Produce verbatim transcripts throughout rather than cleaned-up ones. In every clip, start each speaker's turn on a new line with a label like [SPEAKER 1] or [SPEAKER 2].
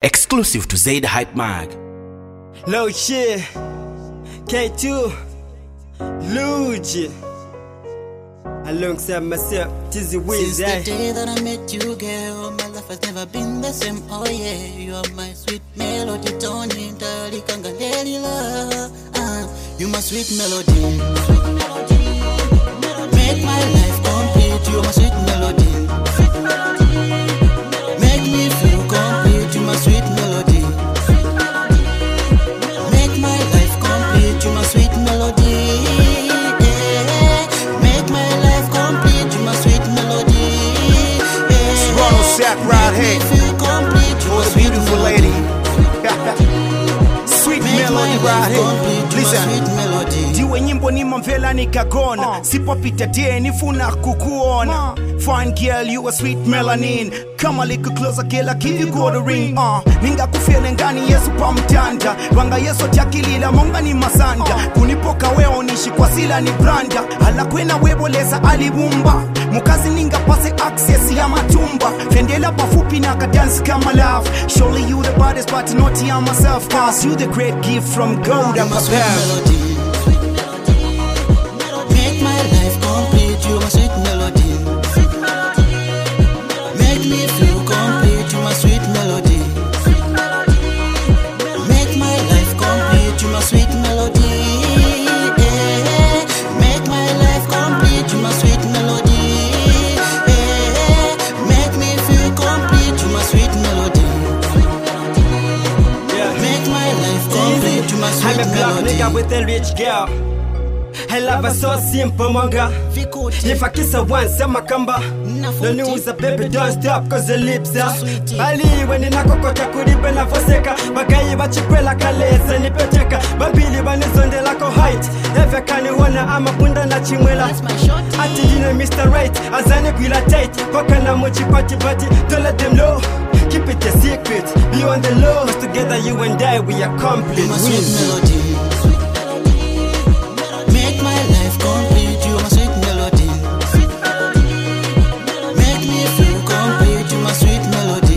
[SPEAKER 1] Exclusive to Zaid Hype Mag.
[SPEAKER 2] Low shit, K two, Luigi. Alongside myself, Tizzy Wiz.
[SPEAKER 3] Since the day that I met you, girl, my life has never been the same. Oh yeah, you are my sweet melody, Tony, Dali, Kangalelila. Ah, you my sweet melody. Make my life complete. You are my sweet melody. Make me feel complete. You my sweet melody. Make my life complete. You my sweet melody. Yeah. Make my life complete. You my sweet melody. Yeah.
[SPEAKER 1] Ronald Sack right here.
[SPEAKER 3] Feel complete. You
[SPEAKER 1] For
[SPEAKER 3] my
[SPEAKER 1] the
[SPEAKER 3] sweet
[SPEAKER 1] beautiful
[SPEAKER 3] melody.
[SPEAKER 1] lady. Sweet melody right here. Listen.
[SPEAKER 4] Diwe nyimbo ni mamvela nikagona uh. Sipopita tie nifuna kukuona uh. Fine girl, you a sweet melanin. Come a little closer, girl, I give you go the ring uh. Ninga kufele ngani yesu pa mtanda Wanga yesu tiakilila monga ni masanda uh. Kunipoka weo nishi kwa sila ni branda Ala kwena webo leza alibumba Mukazi ninga pase access ya matumba Fendela pafupi na ka dance kama love. Surely you the baddest but not ya myself Cause you the great gift from God and my melody.
[SPEAKER 3] Make my life complete, you my sweet melody. Make me feel complete, you my sweet melody. Make my life complete, you my sweet melody. Yeah. Make my life complete, you my sweet melody. Yeah. Make me feel complete, you my sweet melody.
[SPEAKER 2] Yeah.
[SPEAKER 3] Make my life complete, you my sweet
[SPEAKER 2] I'm a black
[SPEAKER 3] melody.
[SPEAKER 2] nigga with a rich girl. I love her so simple, manga. If I kiss her once, I'm a kamba. The news, a baby, don't stop, cause the lips are Ali, when in a cocoa, could be na foseka. Bagayi, but you like a lace and nipeteka. Babili, when it's on the lack of height. Ever can you wanna, I'm a bunda na chimwela. Ati, Mister Right, as an equila tight. Kokana mochi party party, don't let them know. Keep it a secret, beyond the law. Together, you and I, we are complete.
[SPEAKER 3] My sweet melody. Make my life complete, you my sweet melody. Make me feel complete, you my sweet melody.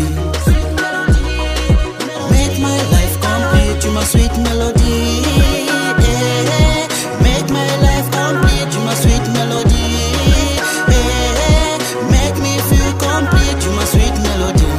[SPEAKER 3] Make my life complete, you my sweet melody. Yeah. Make my life complete, you my sweet melody. Yeah. Make me feel complete, you my sweet melody.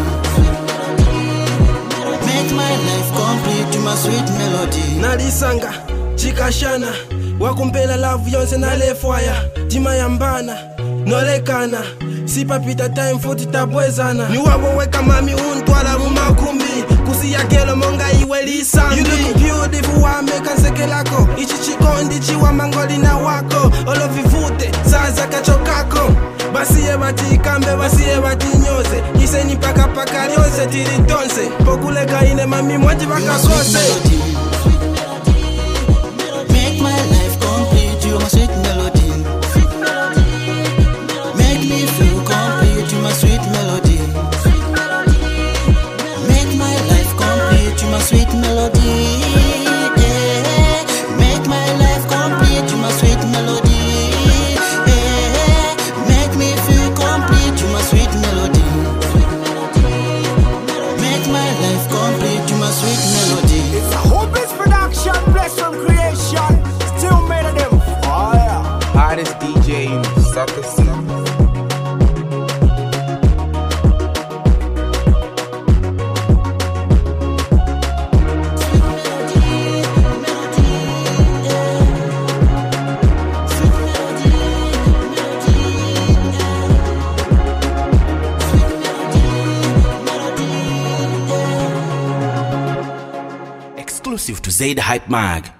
[SPEAKER 3] Make my life complete, you my sweet melody.
[SPEAKER 5] Nalisanga, chikashana wakumpela love yonse nalefwaya timayambana nolekana sipapita time futi tabwezana ni wabo weka mami untwala mumakumbi kusiyakelo monga iwe lisambi. You look beautiful wameka nsekelako ichi chikondi chiwa mangoli na wako olovivute saza kachokako basiye bati ikambe basiye bati nyoze iseni paka paka yonse tiritonse pokuleka ine mami mwaji bakakose.
[SPEAKER 3] Make my life complete, you my sweet melody. Make me feel complete, you my sweet melody. Make my life complete, you my sweet melody. Yeah. Make my life complete, you my sweet melody. Yeah. Make me feel complete, you my sweet melody. Make my life complete, you my sweet melody.
[SPEAKER 4] It's a Hopeless production, blessed from creation. Still made of them fire.
[SPEAKER 1] Hottest D J in Sucker City. Exclusive to Zaid Hype Mag.